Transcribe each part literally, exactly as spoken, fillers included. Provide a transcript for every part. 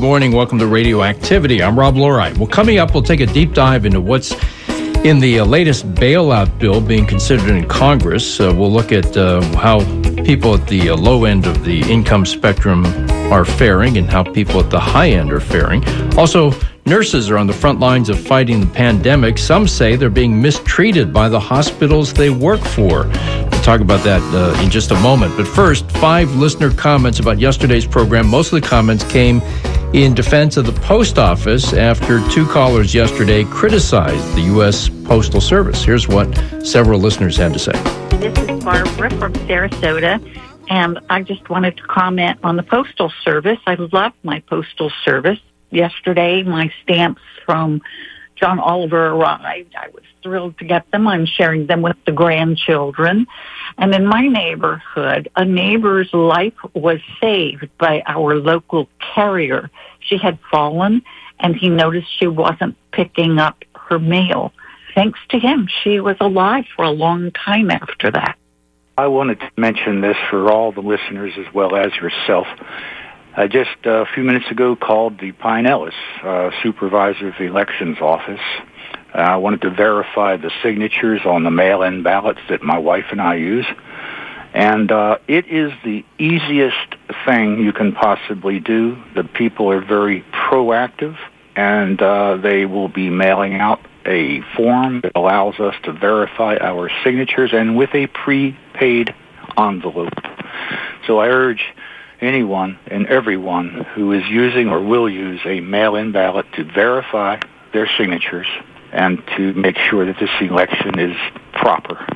morning. Welcome to Radioactivity. I'm Rob Lorite. Well, coming up, we'll take a deep dive into what's in the uh, latest bailout bill being considered in Congress. Uh, we'll look at uh, how people at the uh, low end of the income spectrum are faring and how people at the high end are faring. Also, nurses are on the front lines of fighting the pandemic. Some say they're being mistreated by the hospitals they work for. We'll talk about that uh, in just a moment. But first, five listener comments about yesterday's program. Most of the comments came in defense of the post office after two callers yesterday criticized the U S Postal Service. Here's what several listeners had to say. This is Barbara from Sarasota, and I just wanted to comment on the Postal Service. I love my Postal Service. Yesterday, my stamps from John Oliver arrived. I was thrilled to get them. I'm sharing them with the grandchildren. And in my neighborhood, a neighbor's life was saved by our local carrier. She had fallen, and he noticed she wasn't picking up her mail. Thanks to him, she was alive for a long time after that. I wanted to mention this for all the listeners as well as yourself. I just uh, a few minutes ago called the Pine Ellis uh, Supervisor of the Elections Office. Uh, I wanted to verify the signatures on the mail-in ballots that my wife and I use. And uh, it is the easiest thing you can possibly do. The people are very proactive, and uh, they will be mailing out a form that allows us to verify our signatures and with a prepaid envelope. So I urge anyone and everyone who is using or will use a mail-in ballot to verify their signatures and to make sure that this election is proper.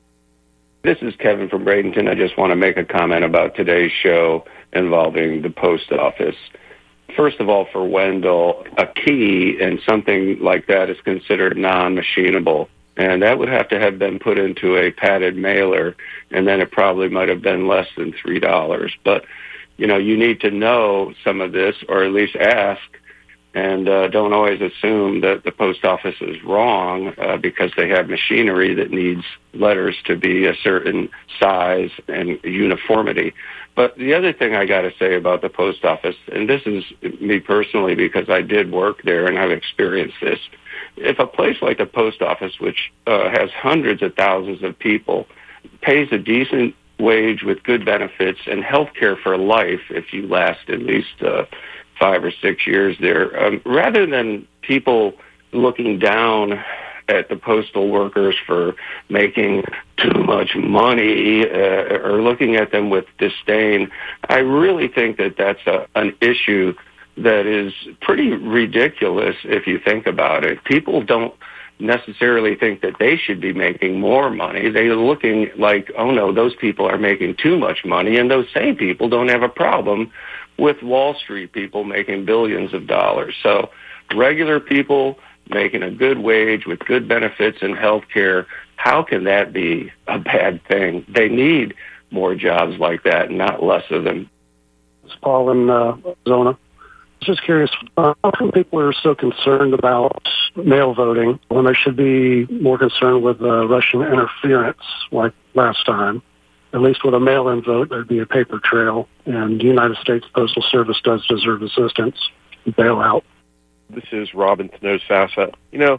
This is Kevin from Bradenton. I just want to make a comment about today's show involving the post office. First of all, for Wendell, a key and something like that is considered non-machinable. And that would have to have been put into a padded mailer, and then it probably might have been less than three dollars. But, you know, you need to know some of this, or at least ask, and uh, don't always assume that the post office is wrong uh, because they have machinery that needs letters to be a certain size and uniformity. But the other thing I got to say about the post office, and this is me personally because I did work there and I've experienced this, if a place like the post office, which uh, has hundreds of thousands of people, pays a decent wage with good benefits and health care for life if you last at least uh, five or six years there, um, rather than people looking down at the postal workers for making too much money uh, or looking at them with disdain, I really think that that's a, an issue that is pretty ridiculous if you think about it. People don't necessarily think that they should be making more money. They're looking like, oh no, those people are making too much money, and those same people don't have a problem with Wall Street people making billions of dollars. So regular people making a good wage with good benefits and health care, how can that be a bad thing? They need more jobs like that, not less of them. It's Paul in uh, Arizona. I was just curious, uh, how come people are so concerned about mail voting when they should be more concerned with uh, Russian interference like last time? At least with a mail-in vote, there'd be a paper trail, and the United States Postal Service does deserve assistance, bailout. This is Robin Tenoz-Sassa. You know,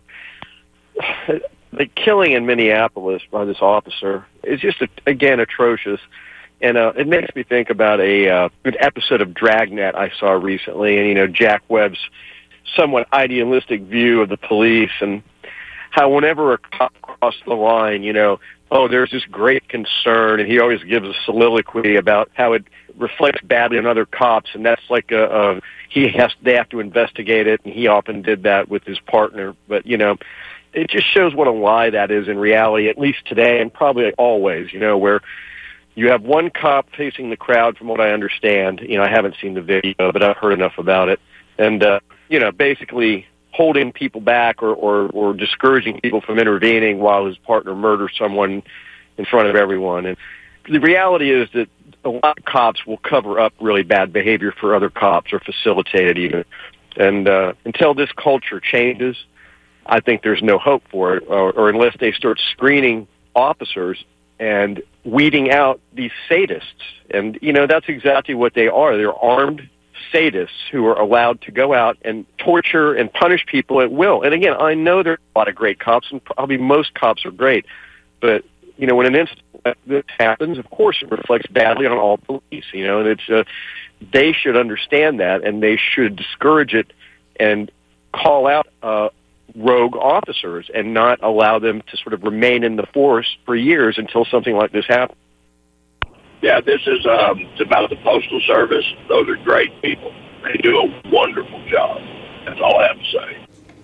the killing in Minneapolis by this officer is just, again, atrocious. And uh, it makes me think about a uh, an episode of Dragnet I saw recently, and, you know, Jack Webb's somewhat idealistic view of the police and how whenever a cop crossed the line, you know, oh, there's this great concern, and he always gives a soliloquy about how it reflects badly on other cops, and that's like a, a he has they have to investigate it, and he often did that with his partner. But, you know, it just shows what a lie that is in reality, at least today and probably always, you know, where you have one cop facing the crowd, from what I understand. You know, I haven't seen the video, but I've heard enough about it. And, uh, you know, basically holding people back or, or, or discouraging people from intervening while his partner murders someone in front of everyone. And the reality is that a lot of cops will cover up really bad behavior for other cops or facilitate it even. And uh, until this culture changes, I think there's no hope for it, or, or unless they start screening officers and weeding out these sadists. And, you know, that's exactly what they are. They're armed sadists who are allowed to go out and torture and punish people at will. And again, I know there are a lot of great cops, and probably most cops are great, but you know, when an incident like this happens, of course, it reflects badly on all police. You know, and it's uh, they should understand that, and they should discourage it and call out uh, rogue officers and not allow them to sort of remain in the force for years until something like this happens. Yeah, this is um, it's about the Postal Service. Those are great people. They do a wonderful job. That's all I have to say.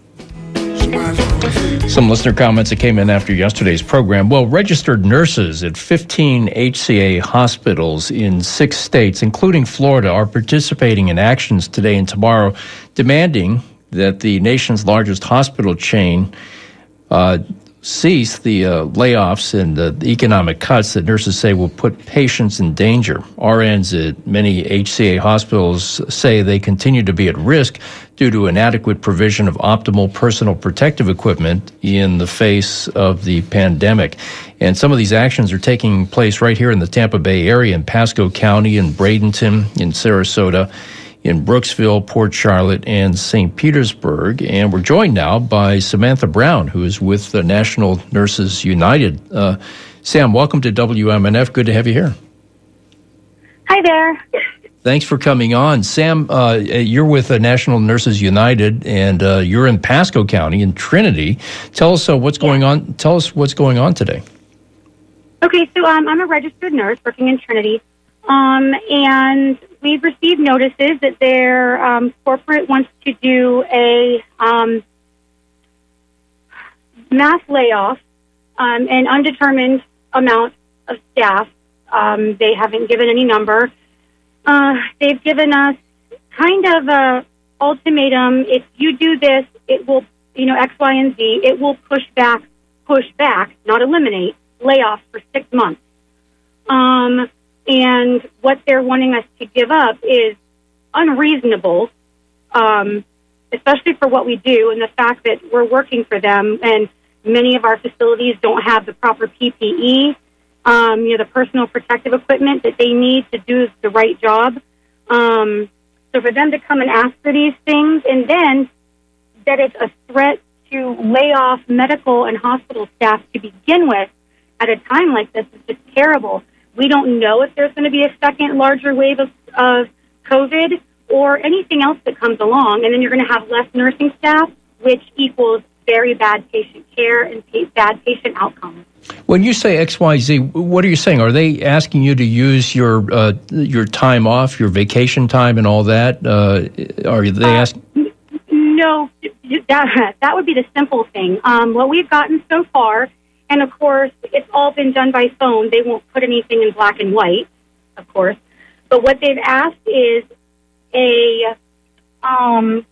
Some listener comments that came in after yesterday's program. Well, registered nurses at fifteen H C A hospitals in six states, including Florida, are participating in actions today and tomorrow demanding that the nation's largest hospital chain uh, cease the uh, layoffs and uh, the economic cuts that nurses say will put patients in danger. R Ns at many H C A hospitals say they continue to be at risk due to inadequate provision of optimal personal protective equipment in the face of the pandemic. And some of these actions are taking place right here in the Tampa Bay area, in Pasco County, in Bradenton, in Sarasota, in Brooksville, Port Charlotte, and Saint Petersburg. And we're joined now by Samantha Brown, who is with the National Nurses United. Uh, Sam, welcome to W M N F. Good to have you here. Hi there. Thanks for coming on. Sam, uh, you're with the National Nurses United, and uh, you're in Pasco County in Trinity. Tell us uh, what's yeah. going on. Tell us what's going on today. Okay, so um, I'm a registered nurse working in Trinity, um, and we've received notices that their um, corporate wants to do a um, mass layoff, um, an undetermined amount of staff. Um, they haven't given any number. Uh, they've given us kind of a ultimatum. If you do this, it will, you know, X, Y, and Z. It will push back, push back, not eliminate, layoffs for six months. Um, and what they're wanting us to give up is unreasonable, um, especially for what we do and the fact that we're working for them, and many of our facilities don't have the proper P P E. Um, you know, the personal protective equipment that they need to do the right job. Um, so for them to come and ask for these things, and then that it's a threat to lay off medical and hospital staff to begin with at a time like this is just terrible. We don't know if there's going to be a second larger wave of, of COVID or anything else that comes along, and then you're going to have less nursing staff, which equals very bad patient care and pa- bad patient outcomes. When you say X Y Z, what are you saying? Are they asking you to use your uh, your time off, your vacation time, and all that? Uh, are they uh, asking? No, that that would be the simple thing. Um, what we've gotten so far, and of course, it's all been done by phone. They won't put anything in black and white, of course. But what they've asked is a um,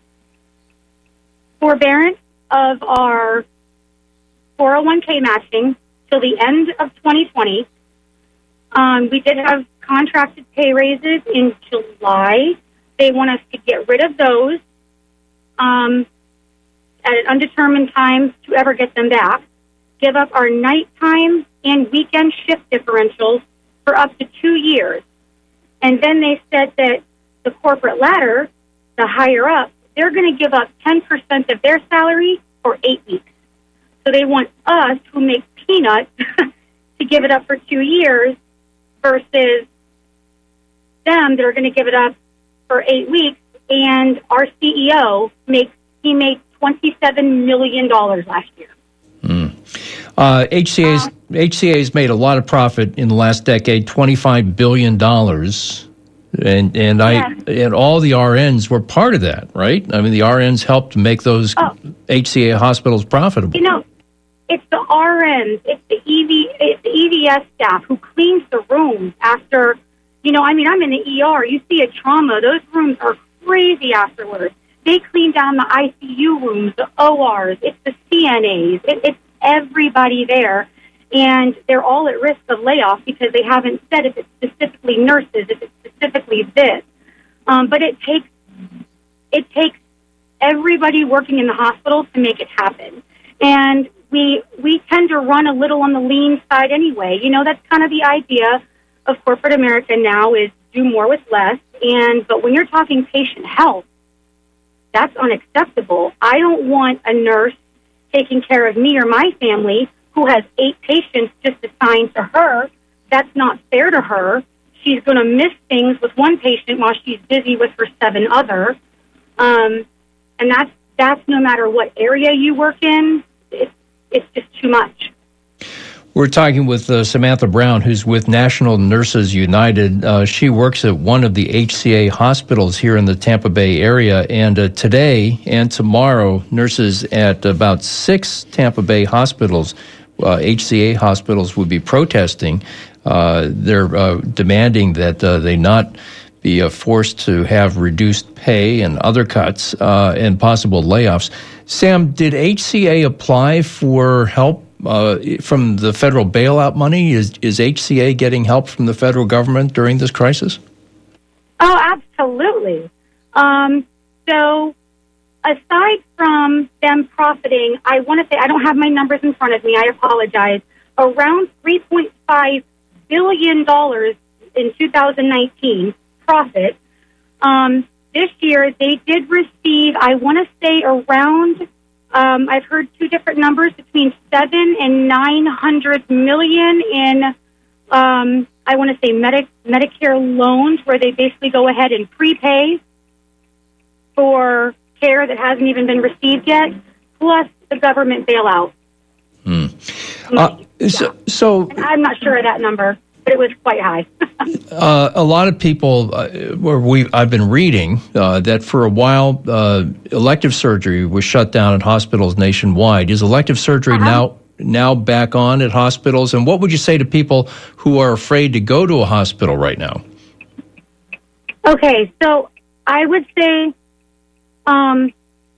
forbearance of our four oh one k matching till the end of twenty twenty. Um, we did have contracted pay raises in July. They want us to get rid of those um, at an undetermined time to ever get them back. Give up our nighttime and weekend shift differentials for up to two years. And then they said that the corporate ladder, the higher up, they're going to give up ten percent of their salary for eight weeks. So they want us, who make peanuts, to give it up for two years versus them that are going to give it up for eight weeks. And our C E O makes he made twenty-seven million dollars last year. Mm. Uh, H C A's uh, H C A's made a lot of profit in the last decade, twenty-five billion dollars. And and I yeah. and all the R Ns were part of that, right? I mean, the R Ns helped make those oh. H C A hospitals profitable. You know, it's the R Ns, it's the E V, it's the E V S staff who cleans the rooms after. You know, I mean, I'm in the E R. You see a trauma; those rooms are crazy afterwards. They clean down the I C U rooms, the O Rs. It's the C N As. It, it's everybody there. And they're all at risk of layoff because they haven't said if it's specifically nurses, if it's specifically this. Um, but it takes it takes everybody working in the hospital to make it happen. And we we tend to run a little on the lean side anyway. You know, that's kind of the idea of corporate America now, is do more with less. And but when you're talking patient health, that's unacceptable. I don't want a nurse taking care of me or my family who has eight patients just assigned to her. That's not fair to her. She's going to miss things with one patient while she's busy with her seven other. Um, and that's that's no matter what area you work in. It, it's just too much. We're talking with uh, Samantha Brown, who's with National Nurses United. Uh, she works at one of the H C A hospitals here in the Tampa Bay area. And uh, today and tomorrow, nurses at about six Tampa Bay hospitals, uh, H C A hospitals, would be protesting. Uh, they're uh, demanding that uh, they not be uh, forced to have reduced pay and other cuts uh, and possible layoffs. Sam, did H C A apply for help Uh, from the federal bailout money? Is is H C A getting help from the federal government during this crisis? Oh, absolutely. Um, so aside from them profiting, I want to say, I don't have my numbers in front of me, I apologize, around three point five billion dollars in two thousand nineteen profit. Um, this year, they did receive, I want to say, around Um, I've heard two different numbers, between seven and nine hundred million in, um, I want to say, Medi- Medicare loans, where they basically go ahead and prepay for care that hasn't even been received yet, plus the government bailout. Hmm. Uh, so, so and I'm not sure of that number, but it was quite high. uh, a lot of people, uh, where we I've been reading uh, that for a while, uh, elective surgery was shut down at hospitals nationwide. Is elective surgery uh-huh. now now back on at hospitals? And what would you say to people who are afraid to go to a hospital right now? Okay, so I would say um,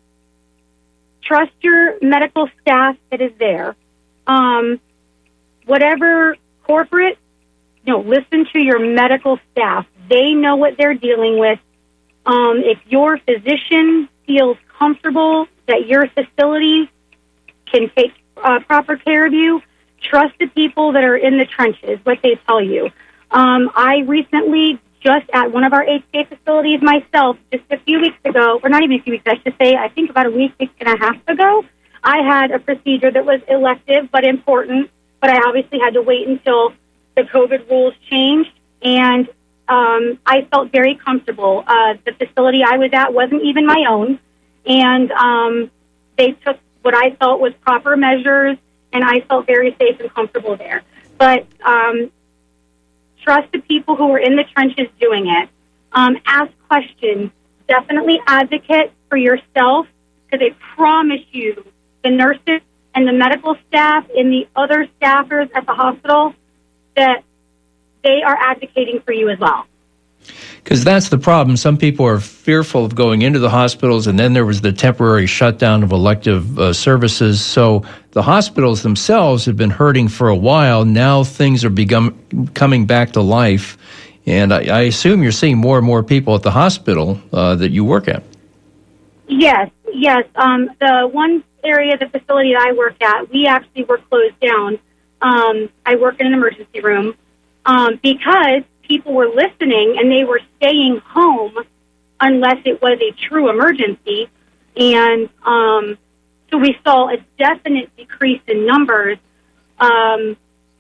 trust your medical staff that is there. Um, whatever corporate, you know, listen to your medical staff. They know what they're dealing with. Um, if your physician feels comfortable that your facility can take uh, proper care of you, trust the people that are in the trenches, what they tell you. Um, I recently, just at one of our H C A facilities myself, just a few weeks ago, or not even a few weeks, I should say, I think about a week, week and a half ago, I had a procedure that was elective but important, but I obviously had to wait until the COVID rules changed, and um, I felt very comfortable. Uh, the facility I was at wasn't even my own, and um, they took what I felt was proper measures, and I felt very safe and comfortable there. But um, trust the people who are in the trenches doing it. Um, ask questions. Definitely advocate for yourself, because I promise you, the nurses and the medical staff and the other staffers at the hospital, that they are advocating for you as well. Because that's the problem. Some people are fearful of going into the hospitals, and then there was the temporary shutdown of elective uh, services. So the hospitals themselves have been hurting for a while. Now things are become, coming back to life. And I, I assume you're seeing more and more people at the hospital uh, that you work at. Yes, yes. Um, the one area, the facility that I work at, we actually were closed down. Um, I work in an emergency room um, because people were listening and they were staying home unless it was a true emergency. And um, so we saw a definite decrease in numbers. Um,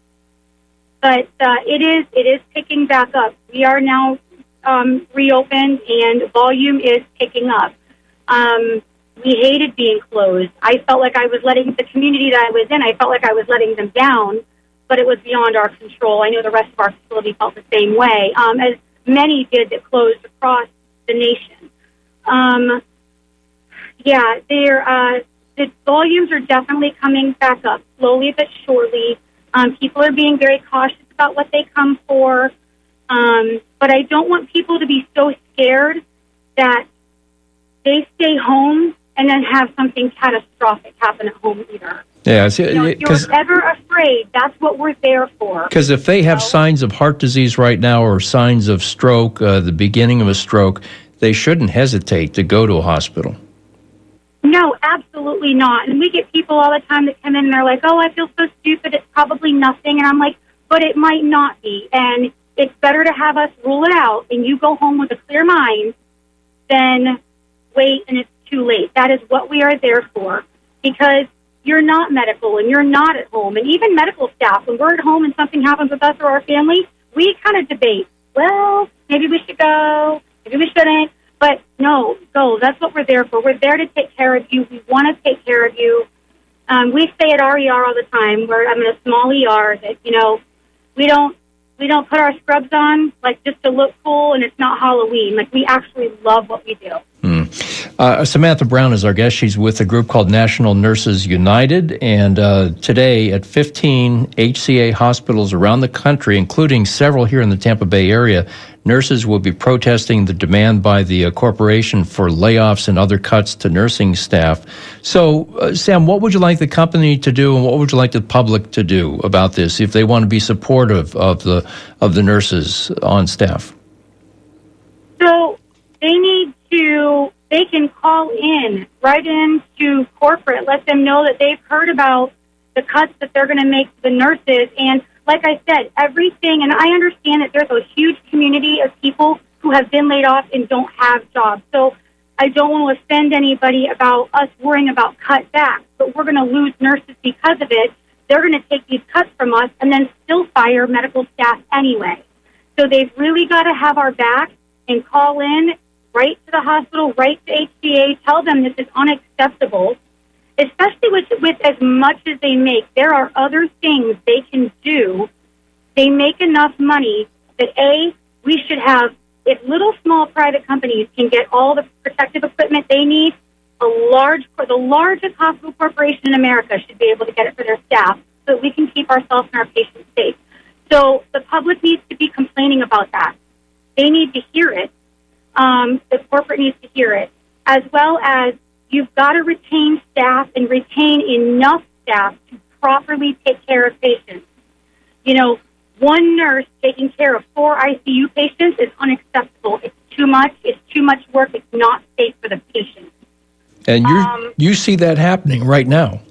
but uh, it is it is picking back up. We are now um, reopened and volume is picking up. Um, we hated being closed. I felt like I was letting the community that I was in, I felt like I was letting them down, but it was beyond our control. I know the rest of our facility felt the same way, um, as many did that closed across the nation. Um, yeah, they're, uh, the volumes are definitely coming back up, slowly but surely. Um, people are being very cautious about what they come for, um, but I don't want people to be so scared that they stay home and then have something catastrophic happen at home either. Yeah, you know, if you're ever afraid, that's what we're there for. Because if they have you know? signs of heart disease right now or signs of stroke, uh, the beginning of a stroke, they shouldn't hesitate to go to a hospital. No, absolutely not. And we get people all the time that come in and they're like, oh, I feel so stupid, it's probably nothing. And I'm like, but it might not be. And it's better to have us rule it out and you go home with a clear mind than wait and it's too late. That is what we are there for, because you're not medical and you're not at home. And even medical staff, when we're at home and something happens with us or our family, we kind of debate, well, maybe we should go, maybe we shouldn't. But no, go. That's what we're there for. We're there to take care of you. We want to take care of you. Um, we say at our E R all the time, we're I'm in a small E R, that, you know, we don't we don't put our scrubs on like just to look cool, and it's not Halloween. Like, we actually love what we do. Hmm. Uh, Samantha Brown is our guest. She's with a group called National Nurses United, and uh, today at fifteen H C A hospitals around the country, including several here in the Tampa Bay area, nurses will be protesting the demand by the uh, corporation for layoffs and other cuts to nursing staff. So, uh, Sam, what would you like the company to do, and what would you like the public to do about this if they want to be supportive of the of the nurses on staff? So they need to, they can call in right into corporate, let them know that they've heard about the cuts that they're going to make to the nurses. And like I said, everything, and I understand that there's a huge community of people who have been laid off and don't have jobs. So I don't want to offend anybody about us worrying about cutbacks, but we're going to lose nurses because of it. They're going to take these cuts from us and then still fire medical staff anyway. So they've really got to have our back and call in right to the hospital, right to H C A, tell them this is unacceptable, especially with, with as much as they make. There are other things they can do. They make enough money that, A, we should have, if little, small private companies can get all the protective equipment they need, a large, the largest hospital corporation in America should be able to get it for their staff so that we can keep ourselves and our patients safe. So the public needs to be complaining about that. They need to hear it. Um, the corporate needs to hear it, as well as you've got to retain staff and retain enough staff to properly take care of patients. You know, one nurse taking care of four I C U patients is unacceptable. It's too much. It's too much work. It's not safe for the patient. And you um, you see that happening right now.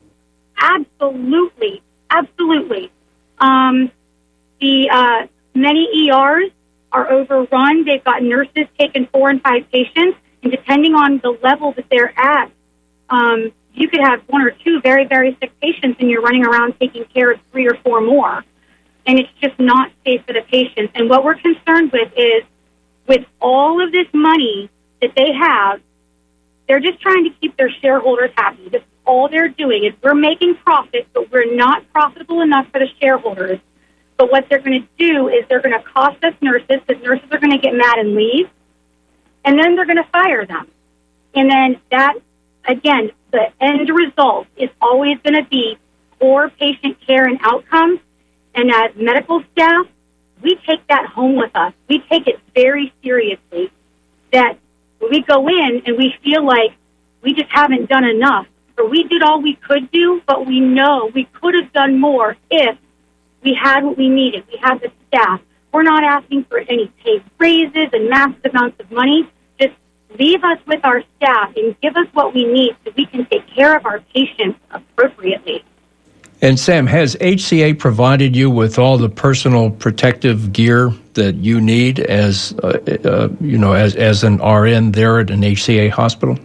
Absolutely. Absolutely. Um, the uh, many E Rs are overrun. They've got nurses taking four and five patients, and depending on the level that they're at, um, you could have one or two very, very sick patients, and you're running around taking care of three or four more. And it's just not safe for the patients. And what we're concerned with is, with all of this money that they have, they're just trying to keep their shareholders happy. That's all they're doing is we're making profit, but we're not profitable enough for the shareholders. But what they're going to do is they're going to cost us nurses, because nurses are going to get mad and leave, and then they're going to fire them. And then that, again, the end result is always going to be poor patient care and outcomes. And as medical staff, we take that home with us. We take it very seriously, that we go in and we feel like we just haven't done enough, or we did all we could do, but we know we could have done more if we had what we needed. We had the staff. We're not asking for any pay raises and massive amounts of money. Just leave us with our staff and give us what we need so we can take care of our patients appropriately. And Sam, has H C A provided you with all the personal protective gear that you need as uh, uh, you know as as an R N there at an H C A hospital?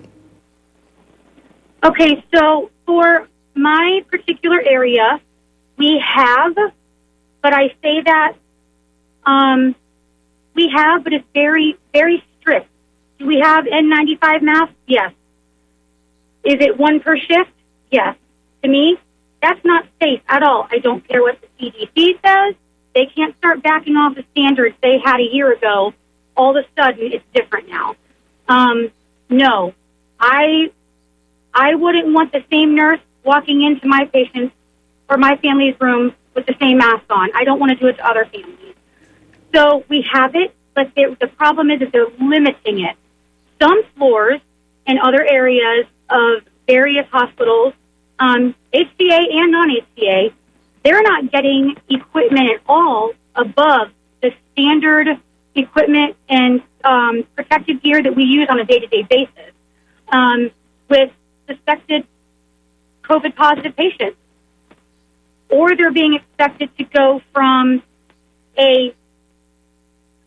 Okay, so for my particular area, we have, but I say that um, we have, but it's very, very strict. Do we have N ninety-five masks? Yes. Is it one per shift? Yes. To me, that's not safe at all. I don't care what the C D C says. They can't start backing off the standards they had a year ago. All of a sudden, it's different now. Um, no, I I wouldn't want the same nurse walking into my patient's or my family's room with the same mask on. I don't want to do it to other families. So we have it, but the problem is that they're limiting it. Some floors and other areas of various hospitals, um, H C A and non-H C A, they're not getting equipment at all above the standard equipment and um, protective gear that we use on a day-to-day basis um, with suspected COVID-positive patients. Or they're being expected to go from a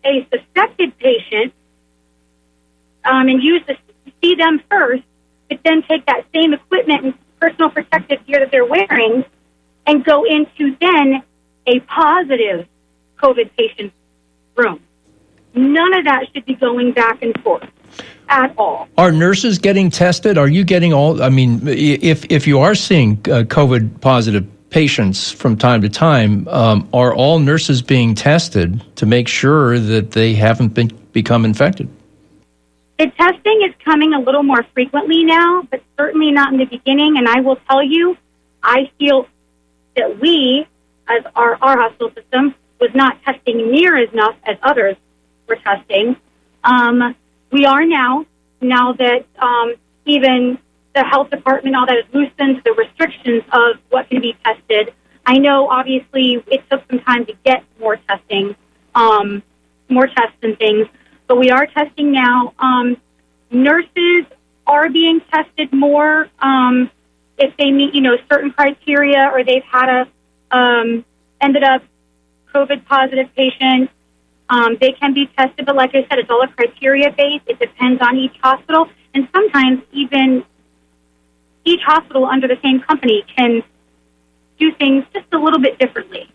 a suspected patient um, and use the, see them first, but then take that same equipment and personal protective gear that they're wearing and go into then a positive COVID patient room. None of that should be going back and forth at all. Are nurses getting tested? Are you getting all, I mean, if if you are seeing uh, COVID positive patients from time to time, um, are all nurses being tested to make sure that they haven't been become infected? The testing is coming a little more frequently now, but certainly not in the beginning. And I will tell you, I feel that we, as our, our hospital system, was not testing near as enough as others were testing. Um, we are now, now that um, even the health department, all that is loosened, the restrictions of what can be tested. I know, obviously, it took some time to get more testing, um, more tests and things, but we are testing now. Um, nurses are being tested more um, if they meet, you know, certain criteria, or they've had a um, ended up COVID positive patient. Um, they can be tested, but like I said, it's all a criteria based. It depends on each hospital, and sometimes even each hospital under the same company can do things just a little bit differently.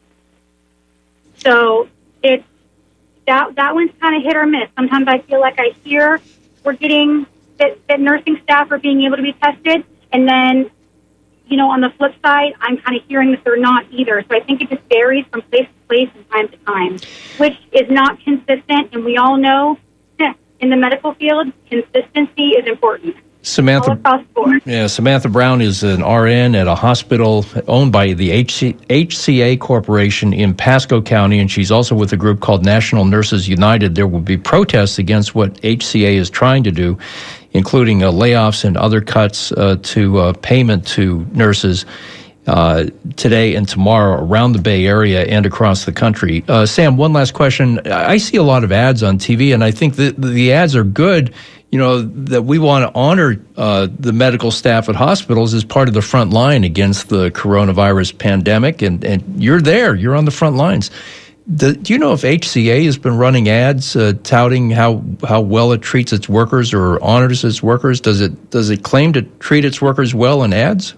So it's that that one's kind of hit or miss. Sometimes I feel like I hear we're getting that, that nursing staff are being able to be tested, and then, you know, on the flip side, I'm kind of hearing that they're not either. So I think it just varies from place to place and time to time, which is not consistent. And we all know in the medical field, consistency is important. Samantha, all across the board. Yeah, Samantha Brown is an R N at a hospital owned by the H C A Corporation in Pasco County, and she's also with a group called National Nurses United. There will be protests against what H C A is trying to do, including uh, layoffs and other cuts uh, to uh, payment to nurses uh, today and tomorrow around the Bay Area and across the country. Uh, Sam, one last question. I see a lot of ads on T V, and I think that the ads are good. You know, that we want to honor uh, the medical staff at hospitals as part of the front line against the coronavirus pandemic, and, and you're there. You're on the front lines. Do, do you know if H C A has been running ads uh, touting how, how well it treats its workers or honors its workers? Does it does it claim to treat its workers well in ads?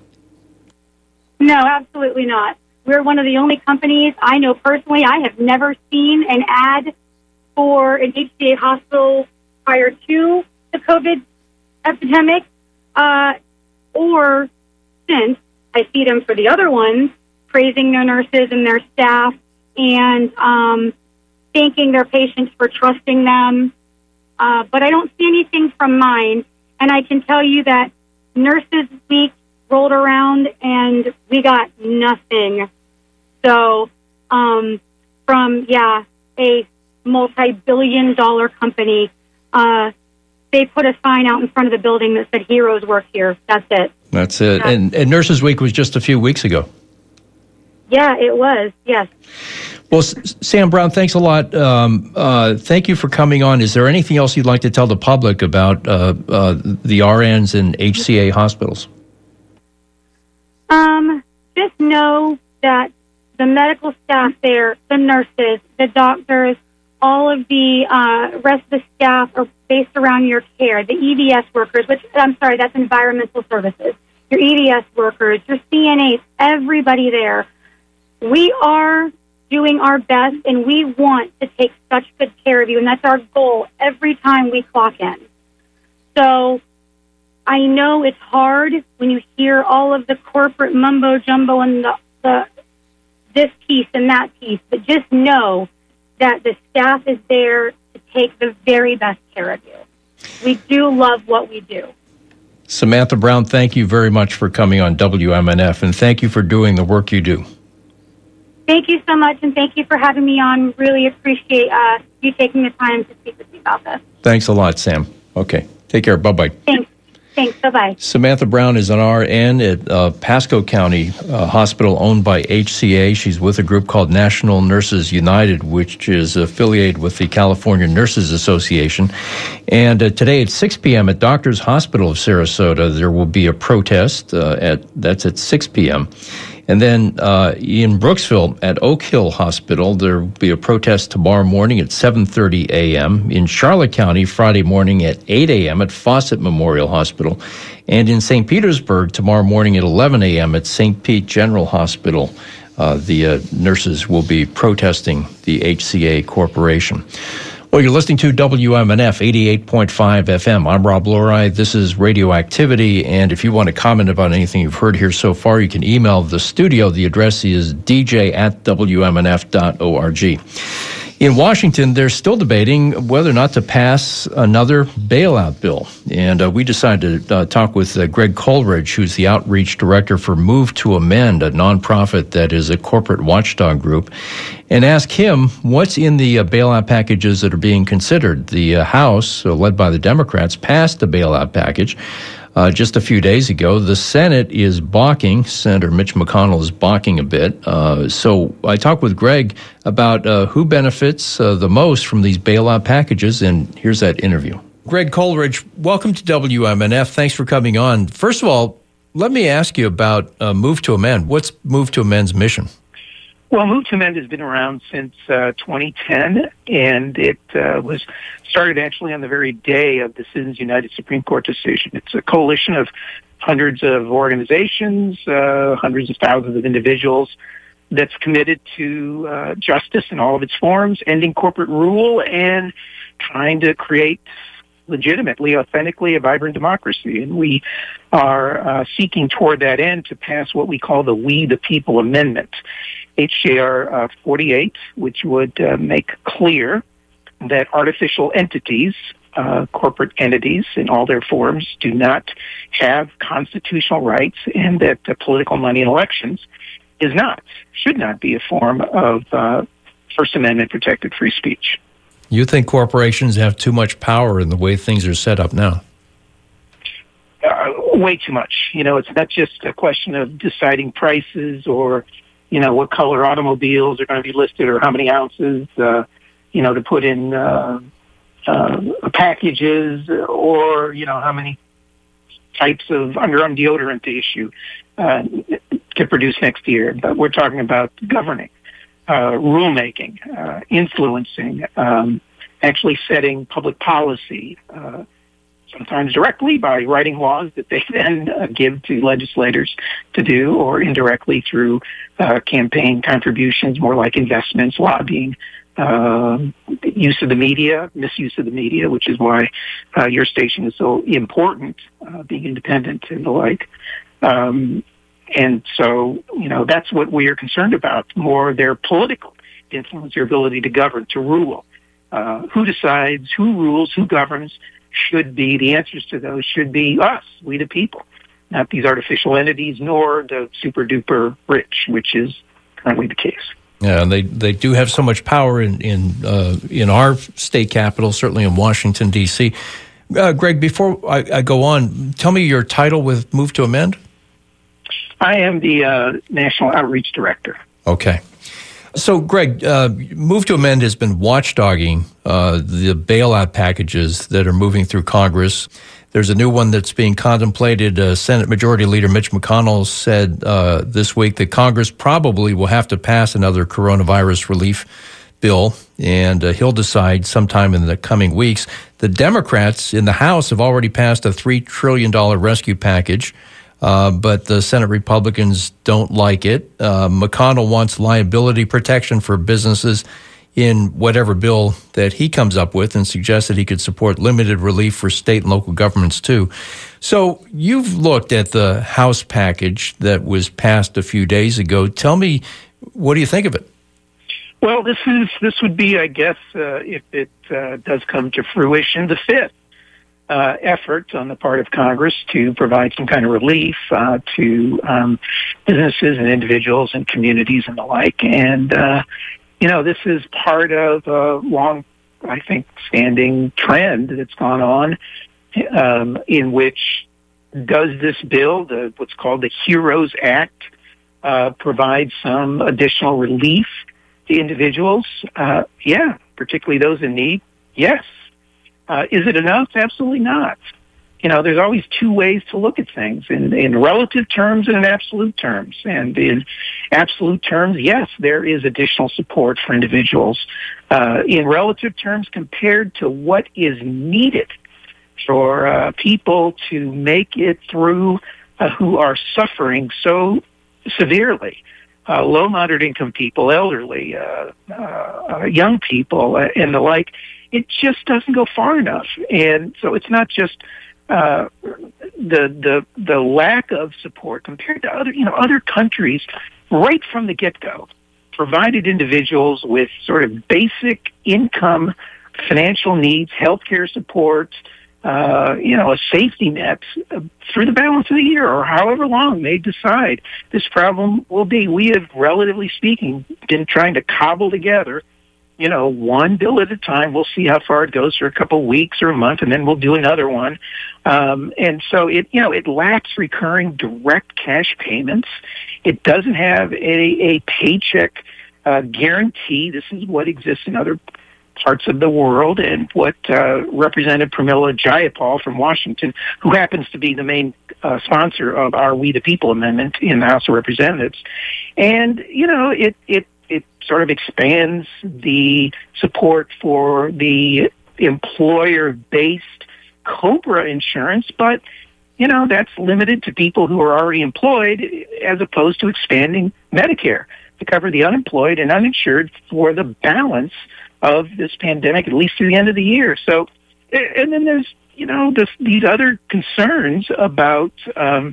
No, absolutely not. We're one of the only companies I know personally. I have never seen an ad for an H C A hospital prior to the COVID epidemic, uh, or since. I see them for the other ones, praising their nurses and their staff, and um, thanking their patients for trusting them. Uh, but I don't see anything from mine, and I can tell you that Nurses Week rolled around and we got nothing. So um, from, yeah, a multi-billion dollar company, uh, they put a sign out in front of the building that said heroes work here. That's it. That's it. Yeah. And, and Nurses Week was just a few weeks ago. Yeah, it was. Yes. Well, S- Sam Brown, thanks a lot. Um, uh, thank you for coming on. Is there anything else you'd like to tell the public about uh, uh, the R Ns and H C A hospitals? Um, just know that the medical staff there, the nurses, the doctors, all of the uh, rest of the staff are based around your care. The E D S workers, which, I'm sorry, that's environmental services. Your E D S workers, your C N As, everybody there. We are doing our best, and we want to take such good care of you, and that's our goal every time we clock in. So I know it's hard when you hear all of the corporate mumbo-jumbo and the, the this piece and that piece, but just know that the staff is there to take the very best care of you. We do love what we do. Samantha Brown, thank you very much for coming on W M N F, and thank you for doing the work you do. Thank you so much, and thank you for having me on. Really appreciate uh, you taking the time to speak with me about this. Thanks a lot, Sam. Okay, take care. Bye-bye. Thanks. Thanks. Bye-bye. Samantha Brown is an R N at uh, Pasco County uh, Hospital owned by H C A. She's with a group called National Nurses United, which is affiliated with the California Nurses Association. And uh, today at six p.m. at Doctors Hospital of Sarasota, there will be a protest. Uh, at that's at six p.m. And then uh, in Brooksville at Oak Hill Hospital, there will be a protest tomorrow morning at seven thirty a.m. In Charlotte County, Friday morning at eight a.m. at Fawcett Memorial Hospital. And in Saint Petersburg, tomorrow morning at eleven a.m. at Saint Pete General Hospital. Uh, the uh, nurses will be protesting the H C A Corporation. Well, you're listening to W M N F eighty-eight point five F M. I'm Rob Loray. This is Radioactivity, and if you want to comment about anything you've heard here so far, you can email the studio. The address is d j at w m n f dot org. In Washington, they're still debating whether or not to pass another bailout bill. And uh, we decided to uh, talk with uh, Greg Coleridge, who's the outreach director for Move to Amend, a nonprofit that is a corporate watchdog group, and ask him what's in the uh, bailout packages that are being considered. The uh, House, uh, led by the Democrats, passed a bailout package Uh, just a few days ago. The Senate is balking. Senator Mitch McConnell is balking a bit. Uh, so I talked with Greg about uh, who benefits uh, the most from these bailout packages, and here's that interview. Greg Coleridge, welcome to W M N F. Thanks for coming on. First of all, let me ask you about uh, Move to Amend. What's Move to Amend's mission? Well, Move to Amend has been around since uh, twenty ten, and it uh, was started actually on the very day of the Citizens United Supreme Court decision. It's a coalition of hundreds of organizations, uh, hundreds of thousands of individuals that's committed to uh, justice in all of its forms, ending corporate rule, and trying to create legitimately, authentically a vibrant democracy. And we are uh, seeking toward that end to pass what we call the We the People Amendment, H J R uh, forty-eight, which would uh, make clear that artificial entities, uh, corporate entities in all their forms, do not have constitutional rights, and that uh, political money in elections is not, should not be a form of uh, First Amendment protected free speech. You think corporations have too much power in the way things are set up now? Uh, way too much. You know, it's not just a question of deciding prices or, you know, what color automobiles are going to be listed or how many ounces, uh, you know, to put in uh, uh, packages or, you know, how many types of underarm deodorant to issue uh, to produce next year. But we're talking about governing, uh, rulemaking, uh, influencing, um, actually setting public policy, uh, sometimes directly by writing laws that they then uh, give to legislators to do, or indirectly through uh, campaign contributions, more like investments, lobbying, uh, use of the media, misuse of the media, which is why uh, your station is so important, uh, being independent and the like. Um, and so, you know, that's what we are concerned about, more their political influence, their ability to govern, to rule. Uh, who decides, who rules, who governs, should be, the answers to those should be us, we the people, not these artificial entities, nor the super-duper rich, which is currently the case. Yeah, and they, they do have so much power in in, uh, in our state capital, certainly in Washington, D C. Uh, Greg, before I, I go on, tell me your title with Move to Amend. I am the uh, National Outreach Director. Okay. So, Greg, uh, Move to Amend has been watchdogging uh, the bailout packages that are moving through Congress. There's a new one that's being contemplated. Uh, Senate Majority Leader Mitch McConnell said uh, this week that Congress probably will have to pass another coronavirus relief bill, and uh, he'll decide sometime in the coming weeks. The Democrats in the House have already passed a three trillion dollars rescue package. Uh, but the Senate Republicans don't like it. Uh, McConnell wants liability protection for businesses in whatever bill that he comes up with, and suggests that he could support limited relief for state and local governments too. So you've looked at the House package that was passed a few days ago. Tell me, what do you think of it? Well, this is this would be, I guess, uh, if it uh, does come to fruition, the fifth Uh, effort on the part of Congress to provide some kind of relief uh, to um, businesses and individuals and communities and the like. And, uh, you know, this is part of a long, I think, standing trend that's gone on um, in which does this bill, the, what's called the HEROES Act, uh, provide some additional relief to individuals? Uh, yeah, particularly those in need. Yes. Uh, is it enough? Absolutely not. you know, there's always two ways to look at things, in, in relative terms and in absolute terms. And in absolute terms, yes, there is additional support for individuals. Uh, in relative terms, compared to what is needed for uh, people to make it through uh, who are suffering so severely, uh, low, moderate income people, elderly, uh, uh, young people, uh, and the like, it just doesn't go far enough. And so it's not just Uh, the the the lack of support compared to other you know other countries, right from the get-go, provided individuals with sort of basic income, financial needs, healthcare support, uh, you know, a safety net uh, through the balance of the year or however long they decide this problem will be. We have, relatively speaking, been trying to cobble together, you know, one bill at a time. We'll see how far it goes for a couple of weeks or a month, and then we'll do another one. Um, and so it, you know, it lacks recurring direct cash payments. It doesn't have a, a paycheck uh, guarantee. This is what exists in other parts of the world, and what uh, Representative Pramila Jayapal from Washington, who happens to be the main uh, sponsor of our We the People amendment in the House of Representatives. And, you know, it, it, it sort of expands the support for the employer-based COBRA insurance, but, you know, that's limited to people who are already employed, as opposed to expanding Medicare to cover the unemployed and uninsured for the balance of this pandemic, at least through the end of the year. So, and then there's, you know, this, these other concerns about um,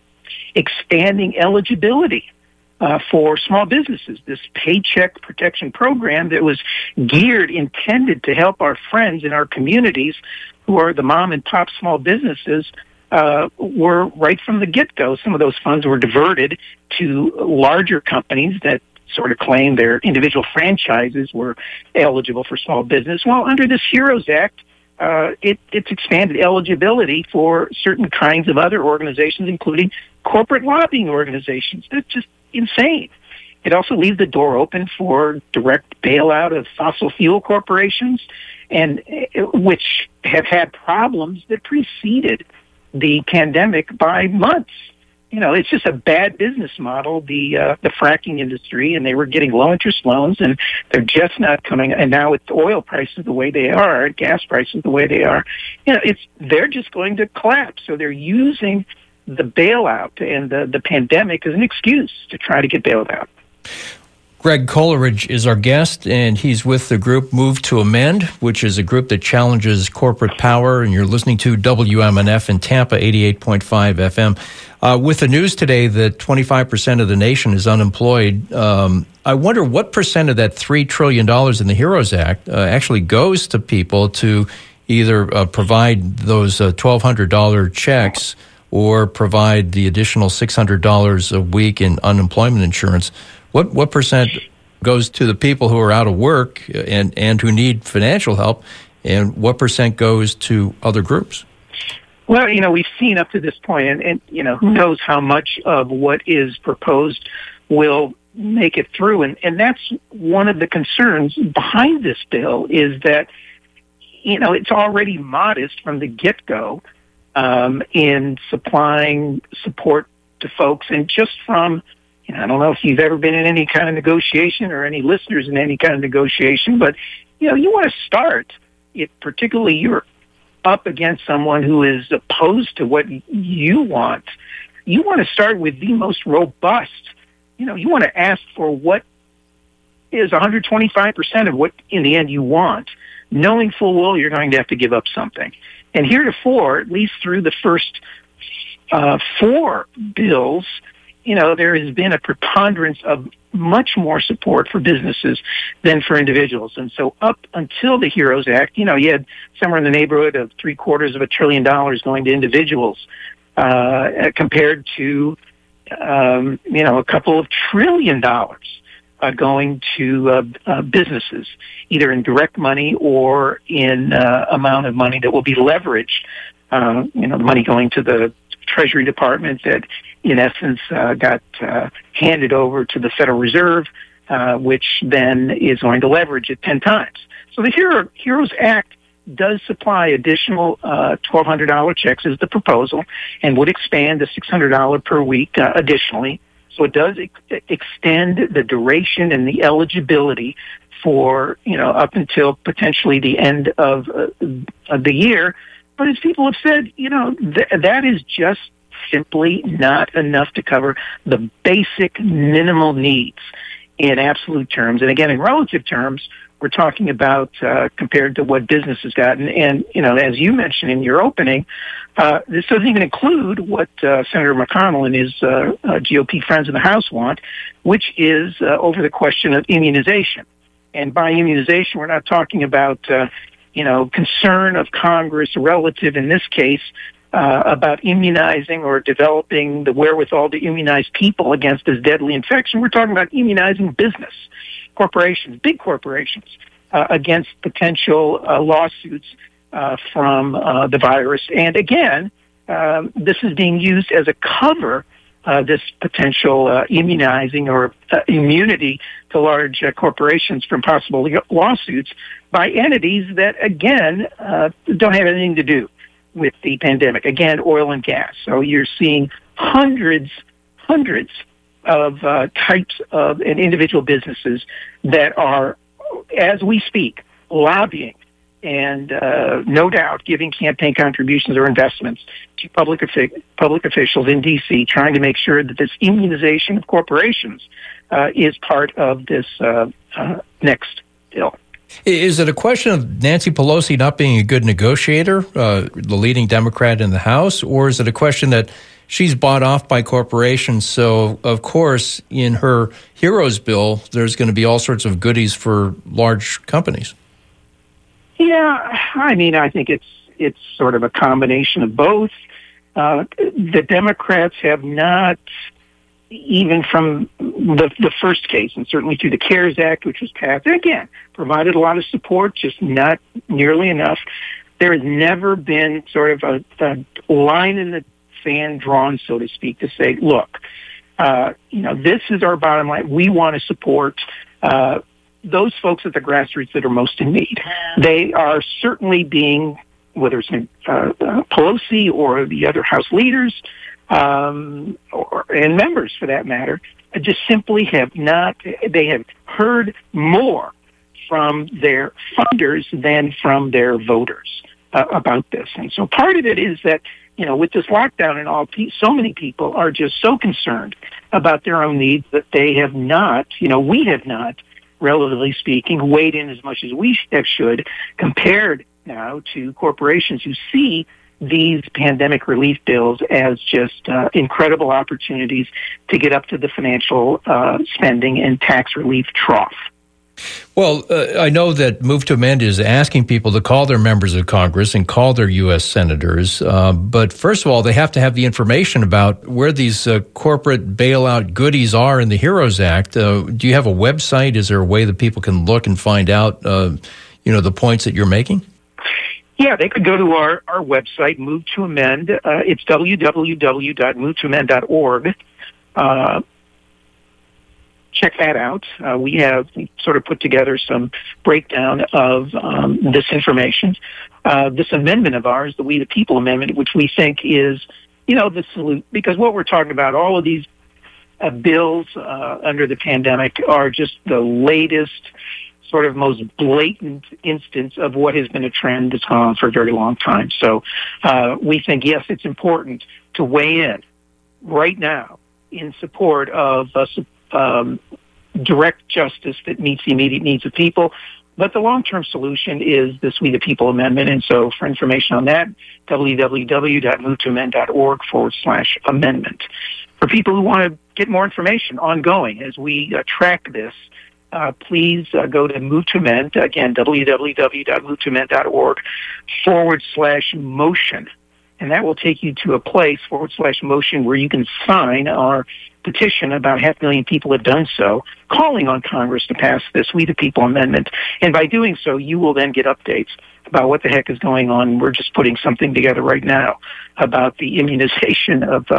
expanding eligibility Uh, for small businesses, this Paycheck Protection Program that was geared, intended to help our friends in our communities who are the mom and pop small businesses, uh, were right from the get-go. Some of those funds were diverted to larger companies that sort of claim their individual franchises were eligible for small business. Well, under this HEROES Act, uh, it, it's expanded eligibility for certain kinds of other organizations, including corporate lobbying organizations. That's just insane. It also leaves the door open for direct bailout of fossil fuel corporations, and which have had problems that preceded the pandemic by months. You know, it's just a bad business model, the uh, the fracking industry, and they were getting low interest loans, and they're just not coming. And now with oil prices the way they are, and gas prices the way they are, you know, it's they're just going to collapse. So they're using the bailout and the, the pandemic as an excuse to try to get bailed out. Greg Coleridge is our guest, and he's with the group Move to Amend, which is a group that challenges corporate power. And you're listening to W M N F in Tampa, eighty-eight point five F M. Uh, with the news today that twenty-five percent of the nation is unemployed, um, I wonder what percent of that three trillion dollars in the HEROES Act uh, actually goes to people to either uh, provide those uh, twelve hundred dollars checks or provide the additional six hundred dollars a week in unemployment insurance. What what percent goes to the people who are out of work and, and who need financial help, and what percent goes to other groups? Well, you know, we've seen up to this point, and, and you know, who knows how much of what is proposed will make it through. And, and that's one of the concerns behind this bill, is that, you know, it's already modest from the get-go Um, in supplying support to folks. And just from, you know, I don't know if you've ever been in any kind of negotiation or any listeners in any kind of negotiation, but, you know, you want to start, if particularly you're up against someone who is opposed to what you want, you want to start with the most robust. You know, you want to ask for what is one hundred twenty-five percent of what, in the end, you want, knowing full well you're going to have to give up something. And heretofore, at least through the first uh, four bills, you know, there has been a preponderance of much more support for businesses than for individuals. And so up until the HEROES Act, you know, you had somewhere in the neighborhood of three quarters of a trillion dollars going to individuals uh, compared to, um, you know, a couple of trillion dollars Uh, going to uh, uh, businesses, either in direct money or in uh, amount of money that will be leveraged. Uh, you know, the money going to the Treasury Department that, in essence, uh, got uh, handed over to the Federal Reserve, uh, which then is going to leverage it ten times. So the Hero, HEROES Act does supply additional uh, twelve hundred dollars checks as the proposal and would expand to six hundred dollars per week uh, additionally. So it does ex- extend the duration and the eligibility for, you know, up until potentially the end of, uh, of the year. But as people have said, you know, th- that is just simply not enough to cover the basic minimal needs in absolute terms. And again, in relative terms, we're talking about uh, compared to what business has gotten. And, you know, as you mentioned in your opening, uh, this doesn't even include what uh, Senator McConnell and his uh, uh, G O P friends in the House want, which is uh, over the question of immunization. And by immunization, we're not talking about, uh, you know, concern of Congress relative, in this case, uh, about immunizing or developing the wherewithal to immunize people against this deadly infection. We're talking about immunizing business, corporations, big corporations, uh, against potential uh, lawsuits uh, from uh, the virus. And again, um, this is being used as a cover, uh, this potential uh, immunizing or uh, immunity to large uh, corporations from possible lawsuits by entities that, again, uh, don't have anything to do with the pandemic. Again, oil and gas. So you're seeing hundreds, hundreds of uh, types of and individual businesses that are, as we speak, lobbying and uh, no doubt giving campaign contributions or investments to public offi- public officials in D C, trying to make sure that this immunization of corporations uh, is part of this uh, uh, next bill. Is it a question of Nancy Pelosi not being a good negotiator, uh, the leading Democrat in the House, or is it a question that she's bought off by corporations? So, of course, in her Heroes bill, there's going to be all sorts of goodies for large companies. Yeah, I mean, I think it's it's sort of a combination of both. Uh, the Democrats have not, even from the, the first case, and certainly through the CARES Act, which was passed, and again, provided a lot of support, just not nearly enough. There has never been sort of a, a line in the sand drawn, so to speak, to say, look, uh, you know, this is our bottom line. We want to support uh, those folks at the grassroots that are most in need. They are certainly being, whether it's uh, uh, Pelosi or the other House leaders, um, or, and members for that matter, just simply have not, they have heard more from their funders than from their voters uh, about this. And so part of it is that, you know, with this lockdown and all, so many people are just so concerned about their own needs that they have not, you know, we have not, relatively speaking, weighed in as much as we should, compared now to corporations who see these pandemic relief bills as just uh, incredible opportunities to get up to the financial uh, spending and tax relief trough. Well, uh, I know that Move to Amend is asking people to call their members of Congress and call their U S senators. Uh, but first of all, they have to have the information about where these uh, corporate bailout goodies are in the HEROES Act. Uh, do you have a website? Is there a way that people can look and find out, uh, you know, the points that you're making? Yeah, they could go to our, our website, Move to Amend. Uh, it's w w w dot move to amend dot org. Uh, check that out. Uh, we have sort of put together some breakdown of um, this information. Uh, this amendment of ours, the We the People Amendment, which we think is, you know, the salute, because what we're talking about, all of these uh, bills uh, under the pandemic are just the latest, sort of most blatant instance of what has been a trend that's gone on for a very long time. So uh, we think, yes, it's important to weigh in right now in support of uh, um, direct justice that meets the immediate needs of people. But the long-term solution is this We the People Amendment. And so for information on that, w w w dot move to amend dot org forward slash amendment. For people who want to get more information ongoing as we uh, track this, Uh, please uh, go to Move to Amend, again, w w w dot move to amend dot org forward slash motion. And that will take you to a place, forward slash motion, where you can sign our petition. About half a million people have done so, calling on Congress to pass this We the People Amendment. And by doing so, you will then get updates about what the heck is going on. We're just putting something together right now about the immunization of uh,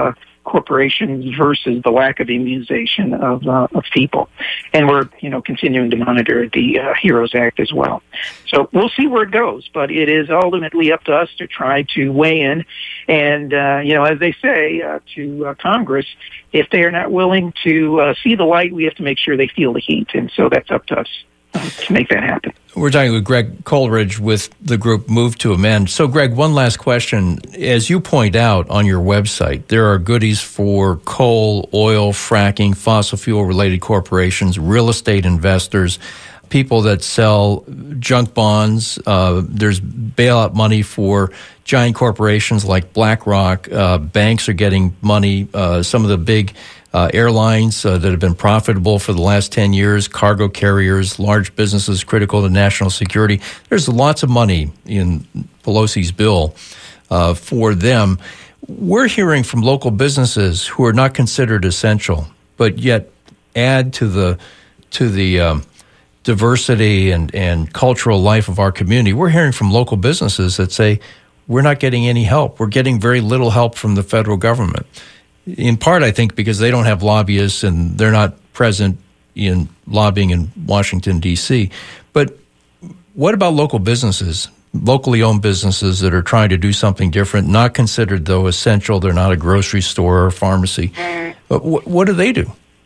corporations versus the lack of immunization of, uh, of people. And we're, you know, continuing to monitor the uh, HEROES Act as well. So we'll see where it goes, but it is ultimately up to us to try to weigh in. And, uh, you know, as they say uh, to uh, Congress, if they are not willing to uh, see the light, we have to make sure they feel the heat. And so that's up to us uh, to make that happen. We're talking with Greg Coleridge with the group Move to Amend. So, Greg, one last question. As you point out on your website, there are goodies for coal, oil, fracking, fossil fuel-related corporations, real estate investors, people that sell junk bonds. Uh, there's bailout money for giant corporations like BlackRock. Uh, banks are getting money. Uh, some of the big Uh, airlines uh, that have been profitable for the last ten years, cargo carriers, large businesses critical to national security. There's lots of money in Pelosi's bill uh, for them. We're hearing from local businesses who are not considered essential, but yet add to the to the um, diversity and, and cultural life of our community. We're hearing from local businesses that say, we're not getting any help. We're getting very little help from the federal government. In part, I think, because they don't have lobbyists and they're not present in lobbying in Washington, D C. But what about local businesses, locally owned businesses that are trying to do something different, not considered, though, essential? They're not a grocery store or a pharmacy. But what, what do they do?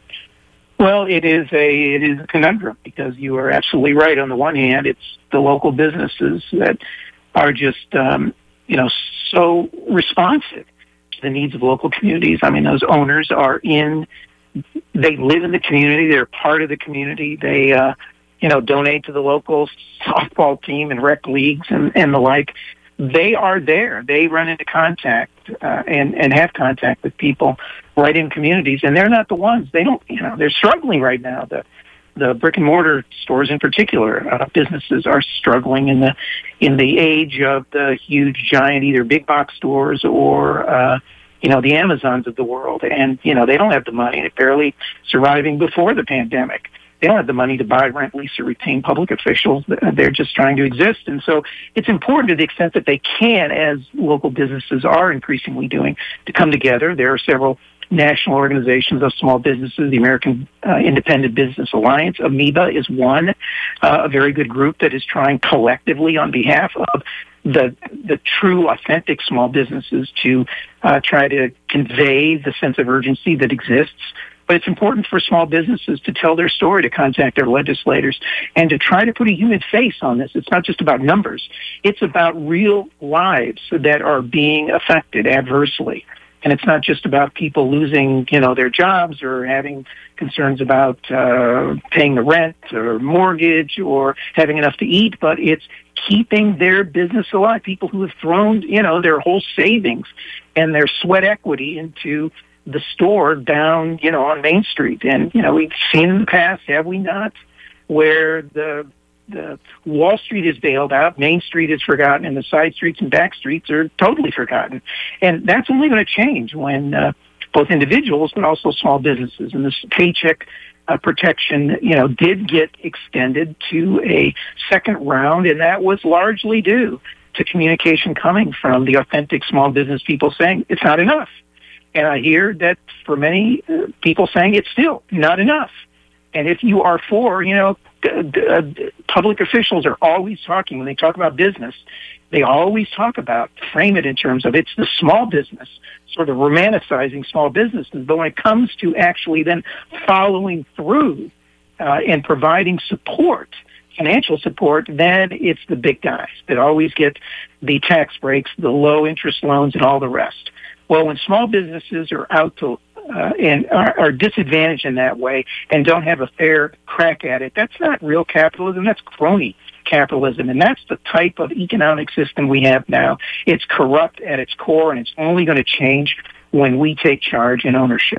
Well, it is a it is a conundrum, because you are absolutely right. On the one hand, it's the local businesses that are just, um, you know, so responsive the needs of local communities. I mean, those owners are in, they live in the community, they're part of the community, they, uh, you know, donate to the local softball team and rec leagues and, and the like. They are there. They run into contact uh, and, and have contact with people right in communities, and they're not the ones. They don't, you know, they're struggling right now. The The brick and mortar stores in particular, uh, businesses are struggling in the in the age of the huge giant, either big box stores or, uh, you know, the Amazons of the world. And, you know, they don't have the money. They're barely surviving before the pandemic. They don't have the money to buy, rent, lease, or retain public officials. They're just trying to exist. And so it's important, to the extent that they can, as local businesses are increasingly doing, to come together. There are several national organizations of small businesses. The American uh, Independent Business Alliance, Amoeba, is one, uh, a very good group that is trying collectively on behalf of the the true, authentic small businesses to uh, try to convey the sense of urgency that exists. But it's important for small businesses to tell their story, to contact their legislators, and to try to put a human face on this. It's not just about numbers. It's about real lives that are being affected adversely. And it's not just about people losing, you know, their jobs or having concerns about uh, paying the rent or mortgage or having enough to eat, but it's keeping their business alive. People who have thrown, you know, their whole savings and their sweat equity into the store down, you know, on Main Street. And, you know, we've seen in the past, have we not, where the The Wall Street is bailed out, Main Street is forgotten, and the side streets and back streets are totally forgotten. And that's only going to change when uh, both individuals, but also small businesses, and this paycheck uh, protection, you know, did get extended to a second round, and that was largely due to communication coming from the authentic small business people saying it's not enough. And I hear that for many uh, people saying it's still not enough. And if you are for, you know, Uh, public officials are always talking, when they talk about business, they always talk about, frame it in terms of it's the small business, sort of romanticizing small businesses. But when it comes to actually then following through uh, and providing support, financial support, then it's the big guys that always get the tax breaks, the low interest loans, and all the rest. Well, when small businesses are out to Uh, and are, are disadvantaged in that way and don't have a fair crack at it, that's not real capitalism. That's crony capitalism. And that's the type of economic system we have now. It's corrupt at its core, and it's only going to change when we take charge and ownership.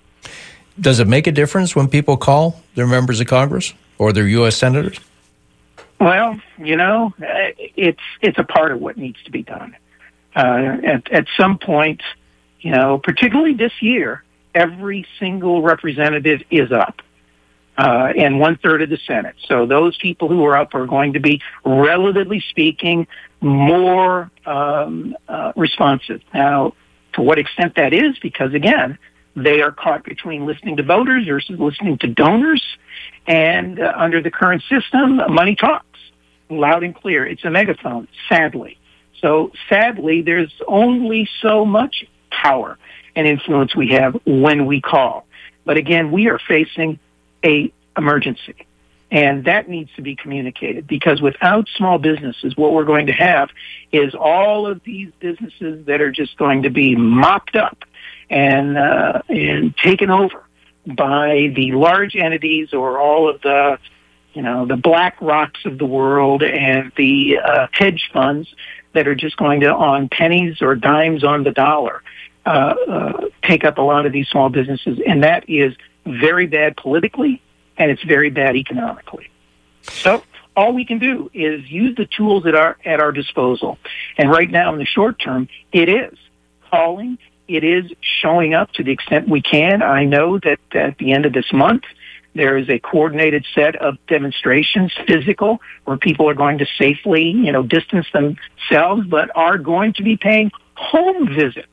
Does it make a difference when people call their members of Congress or their U S senators? Well, you know, it's it's a part of what needs to be done. Uh, at, at some point, you know, particularly this year, every single representative is up, uh, and one third of the Senate. So those people who are up are going to be, relatively speaking, more um, uh, responsive. Now, to what extent that is, because, again, they are caught between listening to voters versus listening to donors. And uh, under the current system, money talks loud and clear. It's a megaphone, sadly. So sadly, there's only so much power and influence we have when we call. But again, we are facing a emergency. And that needs to be communicated, because without small businesses, what we're going to have is all of these businesses that are just going to be mopped up and uh, and taken over by the large entities, or all of the, you know, the Black Rocks of the world and the uh, hedge funds that are just going to, on pennies or dimes on the dollar, uh, uh, take up a lot of these small businesses. And that is very bad politically, and it's very bad economically. So all we can do is use the tools at our at our disposal. And right now, in the short term, it is calling. It is showing up to the extent we can. I know that at the end of this month, there is a coordinated set of demonstrations, physical, where people are going to safely, you know, distance themselves, but are going to be paying home visits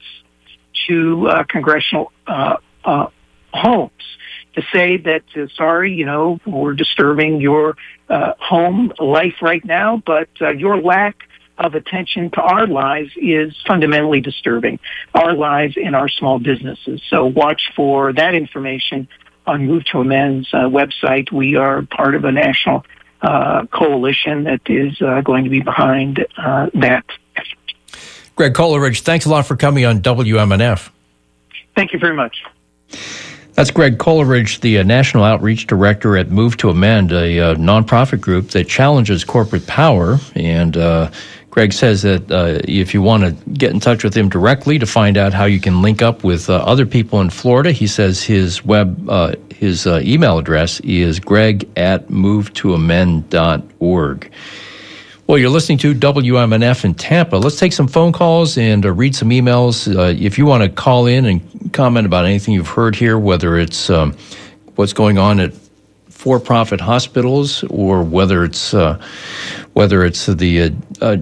to uh, congressional uh, uh, homes to say that, uh, sorry, you know, we're disturbing your uh, home life right now, but uh, your lack of attention to our lives is fundamentally disturbing our lives and our small businesses. So watch for that information on Move to Amend's uh, website. We are part of a national uh, coalition that is uh, going to be behind uh, that effort. Greg Coleridge, thanks a lot for coming on W M N F. Thank you very much. That's Greg Coleridge, the uh, National Outreach Director at Move to Amend, a uh, nonprofit group that challenges corporate power. And uh, Greg says that uh, if you want to get in touch with him directly to find out how you can link up with uh, other people in Florida, he says his web, uh, his uh, email address is greg at move to amend dot org. Well, you're listening to W M N F in Tampa. Let's take some phone calls and uh, read some emails. Uh, if you want to call in and comment about anything you've heard here, whether it's um, what's going on at for-profit hospitals, or whether it's uh, whether it's the uh, uh,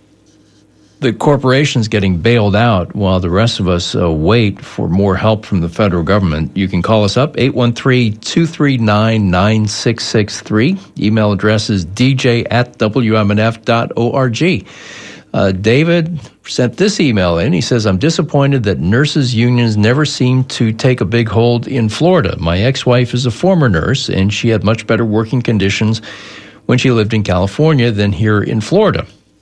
the corporations getting bailed out while the rest of us uh, wait for more help from the federal government, you can call us up, eight one three, two three nine, nine six six three. Email address is d j at w m n f dot org. Uh, David sent this email in. He says, I'm disappointed that nurses' unions never seem to take a big hold in Florida. My ex-wife is a former nurse, and she had much better working conditions when she lived in California than here in Florida.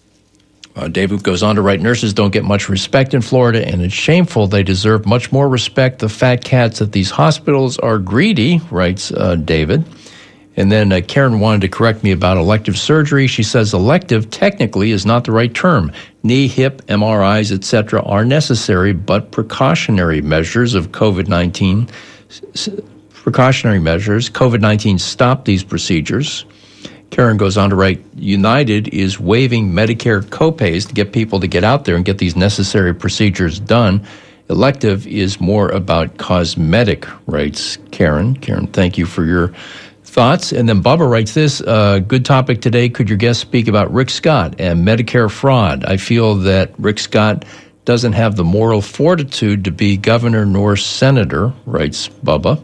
Uh, David goes on to write, nurses don't get much respect in Florida, and it's shameful. They deserve much more respect. The fat cats at these hospitals are greedy, writes uh, David. And then uh, Karen wanted to correct me about elective surgery. She says elective technically is not the right term. Knee, hip, M R Is, et cetera are necessary, but precautionary measures of COVID nineteen, precautionary measures, COVID nineteen stopped these procedures. Karen goes on to write, United is waiving Medicare copays to get people to get out there and get these necessary procedures done. Elective is more about cosmetic, writes Karen. Karen, thank you for your thoughts. And then Bubba writes this, uh, good topic today. Could your guest speak about Rick Scott and Medicare fraud? I feel that Rick Scott doesn't have the moral fortitude to be governor nor senator, writes Bubba.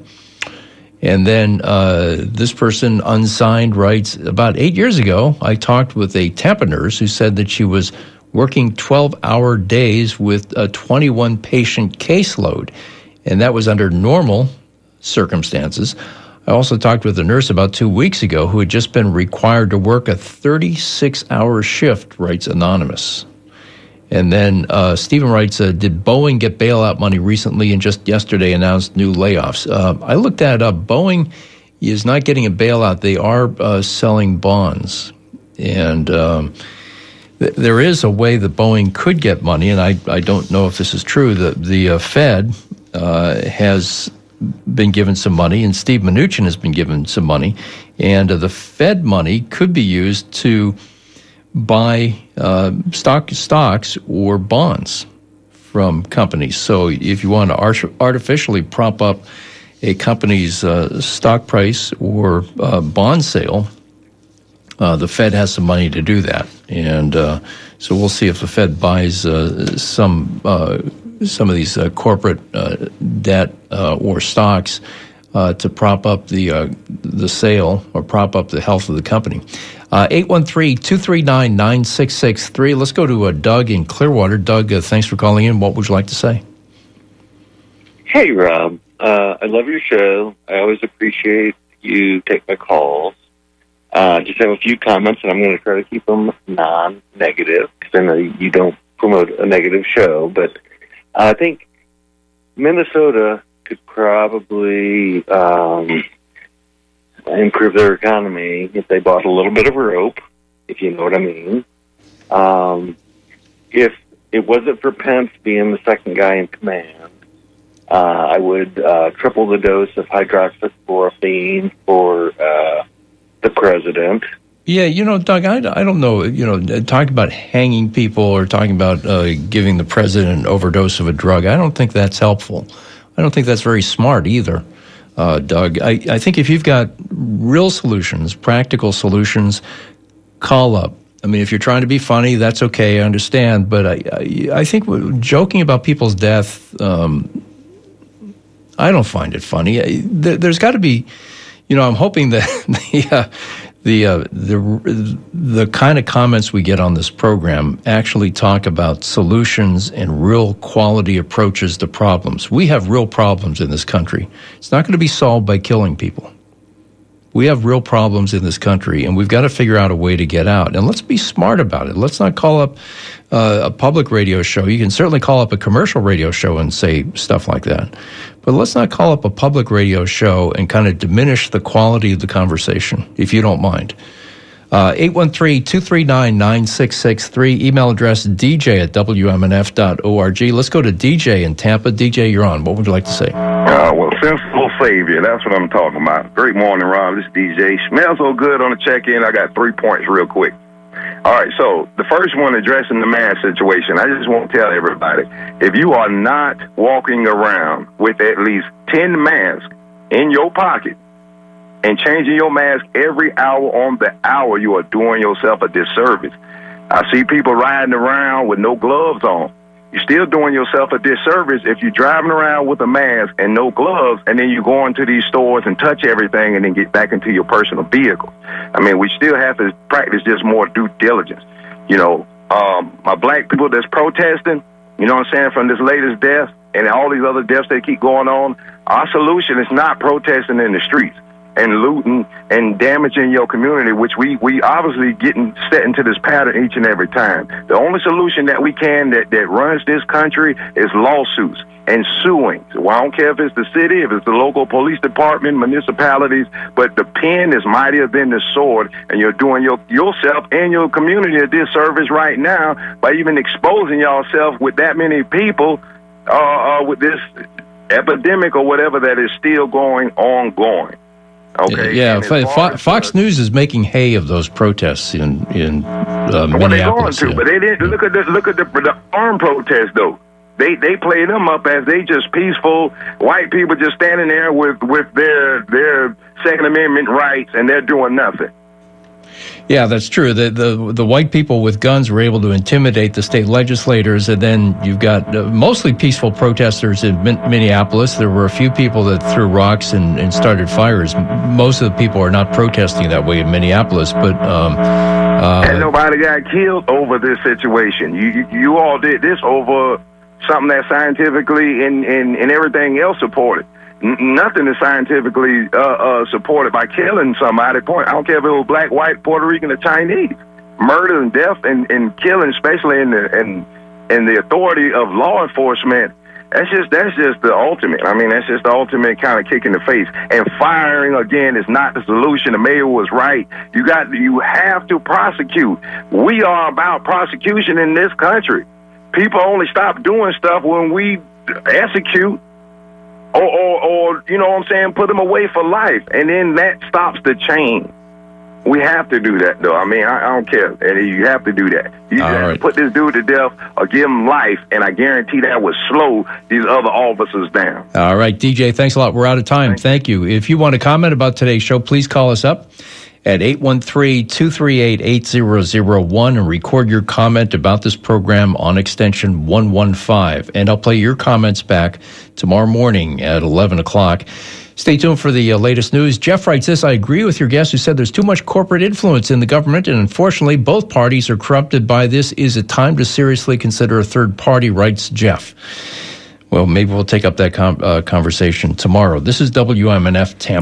And then uh, this person, unsigned, writes, about eight years ago, I talked with a Tampa nurse who said that she was working twelve-hour days with a twenty-one patient caseload, and that was under normal circumstances. I also talked with a nurse about two weeks ago who had just been required to work a thirty-six hour shift, writes Anonymous. And then uh, Stephen writes, uh, did Boeing get bailout money recently and just yesterday announced new layoffs? Uh, I looked that up. Boeing is not getting a bailout. They are uh, selling bonds. And um, th- there is a way that Boeing could get money, and I, I don't know if this is true. The, the uh, Fed uh, has been given some money, and Steve Mnuchin has been given some money. And uh, the Fed money could be used to buy uh, stock stocks or bonds from companies. So if you want to art- artificially prop up a company's uh, stock price or uh, bond sale, uh, the Fed has some money to do that. And uh, so we'll see if the Fed buys uh, some uh, some of these uh, corporate uh, debt uh, or stocks uh, to prop up the uh, the sale or prop up the health of the company. Uh, eight one three, two three nine, nine six six three. Let's go to uh, Doug in Clearwater. Doug, uh, thanks for calling in. What would you like to say? Hey, Rob. Uh, I love your show. I always appreciate you take my calls. Uh, just have a few comments, and I'm going to try to keep them non-negative because I know you don't promote a negative show. But I think Minnesota could probably um, improve their economy if they bought a little bit of rope, if you know what I mean. Um, if it wasn't for Pence being the second guy in command, uh, I would uh, triple the dose of hydroxychloroquine for uh, the president. Yeah, you know, Doug, I, I don't know, you know, talking about hanging people or talking about uh, giving the president an overdose of a drug, I don't think that's helpful. I don't think that's very smart either, uh, Doug. I, I think if you've got real solutions, practical solutions, call up. I mean, if you're trying to be funny, that's okay, I understand. But I, I, I think joking about people's death, um, I don't find it funny. There, there's got to be, you know, I'm hoping that the uh, the uh, the the kind of comments we get on this program actually talk about solutions and real quality approaches to problems. We have real problems in this country. It's not going to be solved by killing people. We have real problems in this country, and we've got to figure out a way to get out. And let's be smart about it. Let's not call up uh, a public radio show. You can certainly call up a commercial radio show and say stuff like that. But let's not call up a public radio show and kind of diminish the quality of the conversation, if you don't mind. Uh, eight one three, two three nine, nine six six three. Email address d j at w m n f dot org. Let's go to D J in Tampa. D J, you're on. What would you like to say? Uh, well, sensible savior. That's what I'm talking about. Great morning, Rob. This is D J. Smells so good on the check-in. I got three points real quick. All right, so the first one, addressing the mask situation. I just want to tell everybody, if you are not walking around with at least ten masks in your pocket and changing your mask every hour on the hour, you are doing yourself a disservice. I see people riding around with no gloves on. You're still doing yourself a disservice if you're driving around with a mask and no gloves, and then you go into these stores and touch everything and then get back into your personal vehicle. I mean, we still have to practice just more due diligence. You know, um, my black people that's protesting, you know what I'm saying, from this latest death and all these other deaths that keep going on, our solution is not protesting in the streets and looting and damaging your community, which we, we obviously getting set into this pattern each and every time. The only solution that we can that, that runs this country is lawsuits and suing. So I don't care if it's the city, if it's the local police department, municipalities, but the pen is mightier than the sword, and you're doing your, yourself and your community a disservice right now by even exposing yourself with that many people uh, uh, with this epidemic or whatever that is still going on going. Okay. Yeah, Fo- Fox News is making hay of those protests in in uh, well, Minneapolis. They're going to, yeah. but they didn't look at the look at the, the armed protests though. They they play them up as they just peaceful white people just standing there with, with their their Second Amendment rights, and they're doing nothing. Yeah, that's true. The, the the white people with guns were able to intimidate the state legislators, and then you've got uh, mostly peaceful protesters in Min- Minneapolis. There were a few people that threw rocks and, and started fires. Most of the people are not protesting that way in Minneapolis, but um, uh, and nobody got killed over this situation. You you, you all did this over something that's scientifically and, and, and everything else supported. N- nothing is scientifically uh, uh, supported by killing somebody. Point. I don't care if it was black, white, Puerto Rican, or Chinese. Murder and death and, and killing, especially in the in, in the authority of law enforcement. That's just that's just the ultimate. I mean, that's just the ultimate kind of kick in the face. And firing again is not the solution. The mayor was right. You got you have to prosecute. We are about prosecution in this country. People only stop doing stuff when we execute. Or, or, or, you know what I'm saying, put them away for life. And then that stops the chain. We have to do that, though. I mean, I, I don't care. And you have to do that. You just have to put this dude to death or give him life, and I guarantee that would slow these other officers down. All right, D J, thanks a lot. We're out of time. Thank, Thank you. If you want to comment about today's show, please call us up. at eight one three, two three eight, eight zero zero one and record your comment about this program on extension one one five. And I'll play your comments back tomorrow morning at eleven o'clock. Stay tuned for the uh, latest news. Jeff writes this: I agree with your guest who said there's too much corporate influence in the government, and unfortunately both parties are corrupted by this. Is it time to seriously consider a third party, writes Jeff. Well, maybe we'll take up that com- uh, conversation tomorrow. This is W M N F Tampa.